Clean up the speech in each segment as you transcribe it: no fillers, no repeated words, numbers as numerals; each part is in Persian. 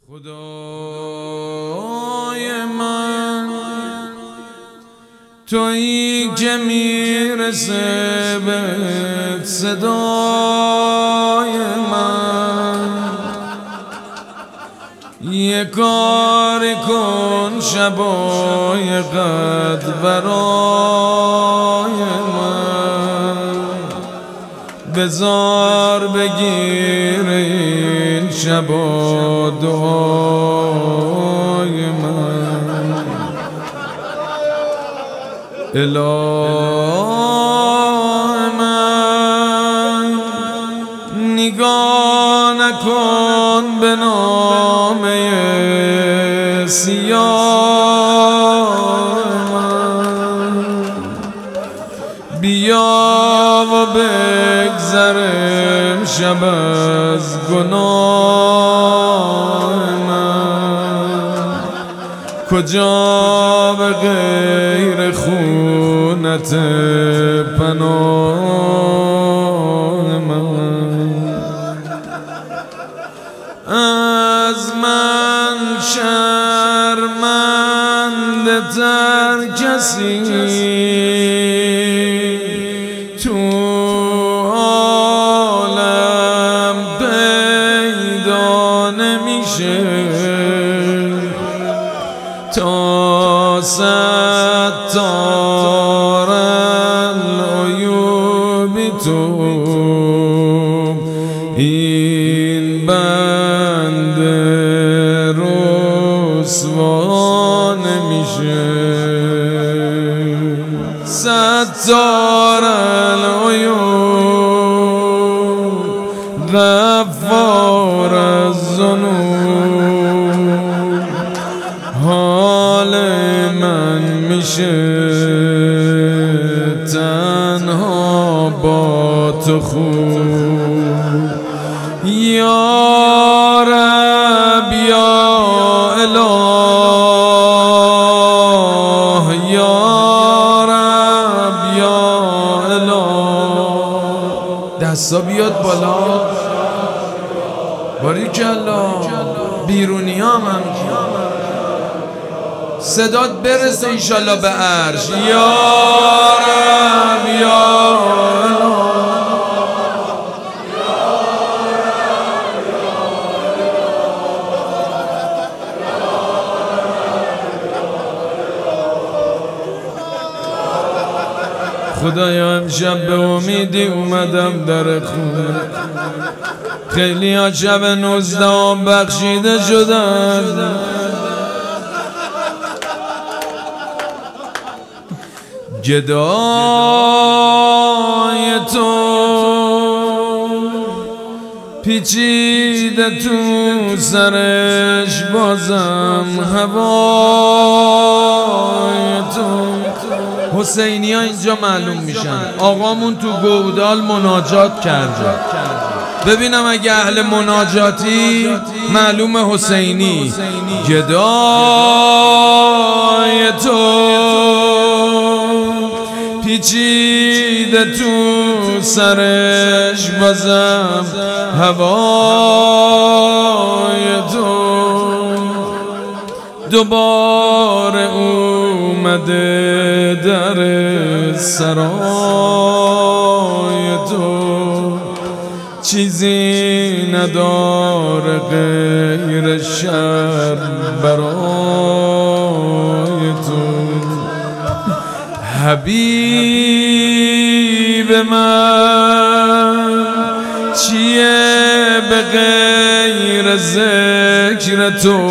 خدای من تویی که میرسه به صدای من، یه کاری کن شبای قد برای من، بذار بگیر این شبا دعای من. اله من نگاه نکن به نامه سیاه من، بیا و بگذرم شب از گناه من، کجا به غیر خونت پناه من. از من شرمنده تر کسی تو عالم پیدا نمیشه، تا ستار العیوبی تو این بنده رسوا نمیشه. ستار العیوب غفار الذنوب، حال من میشه تنها با تو خوب. یا رب یا اله، یا رب یا اله. دستا بیاد بالا، باریکالله. بیرونی هم صدات برسه ایشالله به عرش. یا رب یا اله. خدایا امشب به امیدی اومدم در خونه، خیلی ها شب 19 بخشیده شدن. گدای تو پیچیده تو سرش، بازم هوای تو. حسینی ها اینجا معلوم میشن، آقامون تو گودال مناجات کرده. ببینم اگه اهل مناجاتی معلوم حسینی. گدای تو پیچیده تو سرش، بازم هوای تو. دوباره اومده در سرای تو، چیزی نداره غیر شر برای تو. حبیب من چیه به غیر ذکر تو،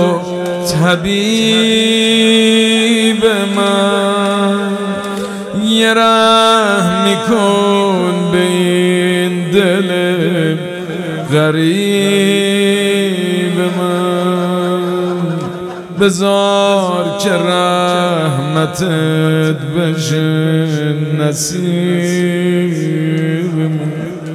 طبیب من یه رحمی کن به این دل غریب من، بذار که رحمتت بشه نصیب من.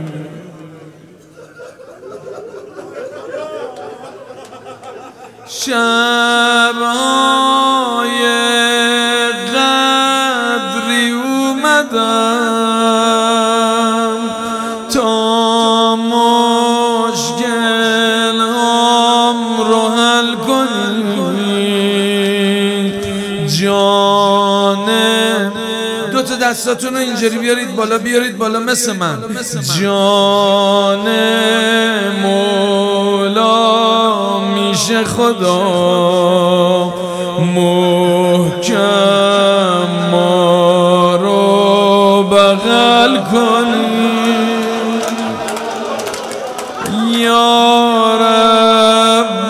شب‌های قدری اومدم تا مشکل رو دستاتون رو اینجوری بیارید بالا مثل من. جان مولا میشه خدا محکم ما رو بغل کنی یا رب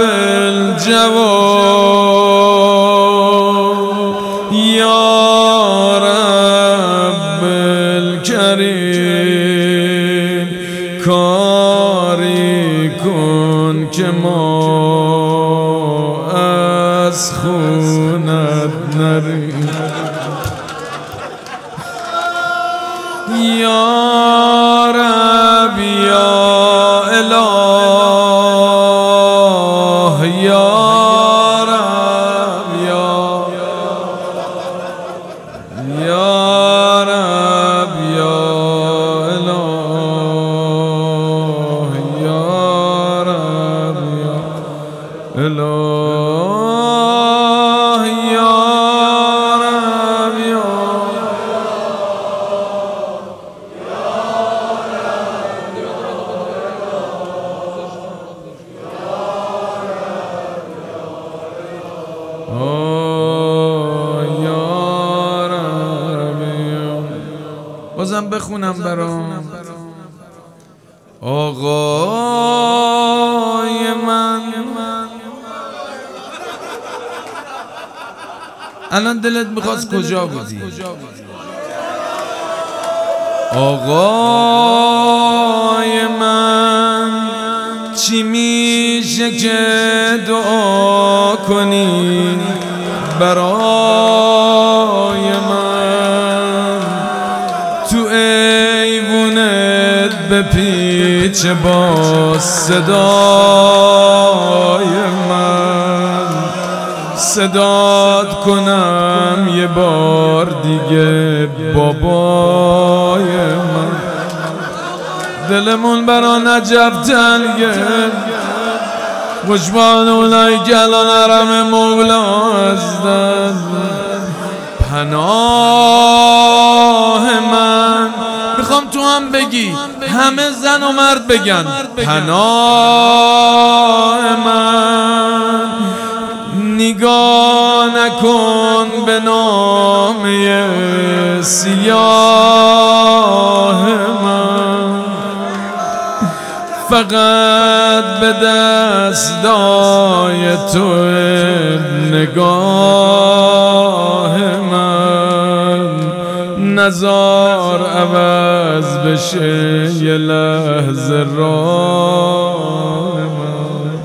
الجواد یا رب الکریم کاری کن که ما از خونت نریم یا رب یا اله یا رب یا رب یا اله یا رب یا اله یا رب یا بازم بخونم برام. آقای من الان دلت میخواست کجا بودی؟ آقای من چی میشه که دعا کنی برای من تو ایوونت بپیچ با صدای من صدات کنم یه بار دیگه بابای من دلمون برا نجف تنگه خوشبان اولایی که الان حرم مولا هستن پناه من میخوام تو هم بگی همه زن و مرد بگن پناه من نگاه نکن به نامه سیاه من فقط به دستای تو نگاه من نزار عوض بشه یه لحظه راه من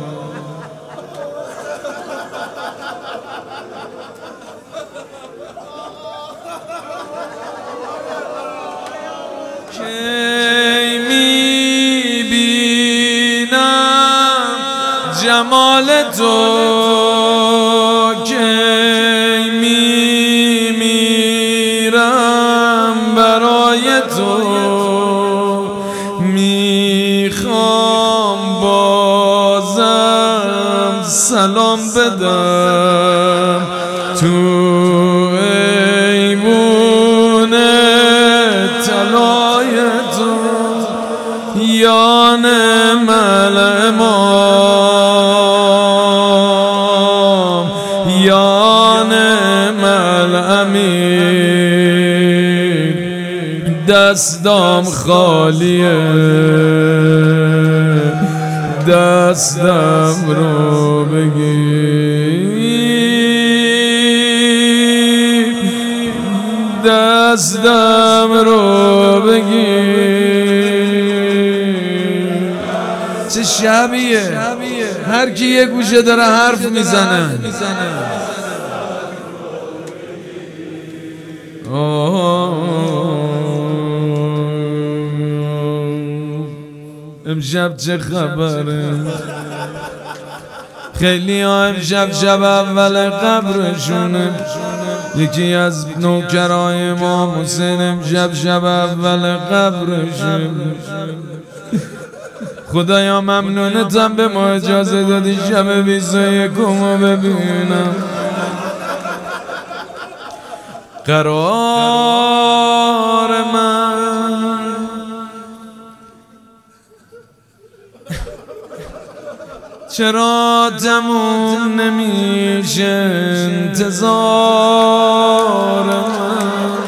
کی میبینم جمال تو کی میمیرم برای تو میخوام بازم سلام بدم تو ایوونه طلای تو یا نعم الامام یا نعم الامین دستام خالیه دستم رو بگیر دستم رو بگیر چه شبیه هر کی یه گوشه داره حرف میزنه امشب چه خبره خیلی ها امشب شب اول قبرشونه یکی از نوکرای امام حسین امشب شب اول قبرشونه خدایا ممنونتم به ما اجازه دادی شب 21 رو ببینم قرار من چرا تموم نمیشه انتظار من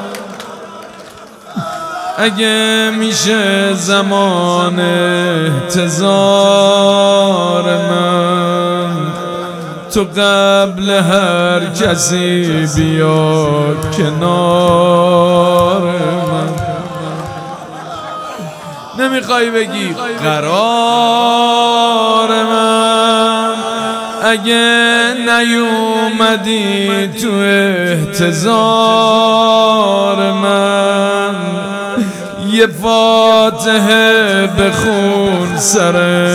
اگه میشه زمان احتضار من تو قبل هر کسی بیاد کنار من نمیخوای بگی قرار من اگه نیومدی تو احتضار من یه فاتحه بخون سر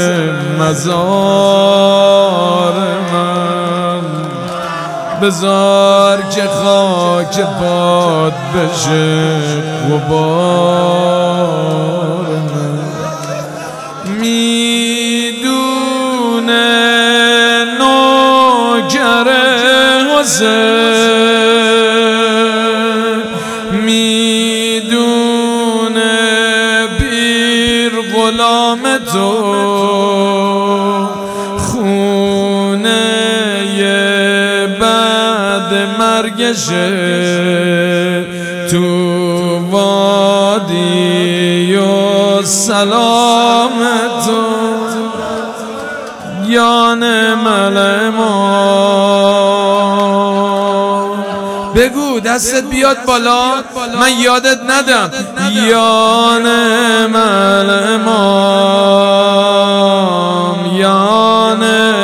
مزار من بذار که خاک باد بشه غبار من میدونه نوکر حسین میدونه پیر غلام تو خونه بعد مرگشه تو وادی و سلامتو یان ملما بگو دستت بیاد بالا من یادت ندم یان ملما یان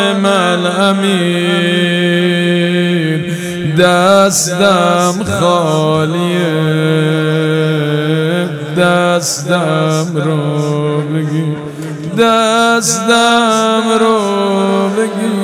ملامین دستم خالیه دستم رو بگیر دستم رو بگیر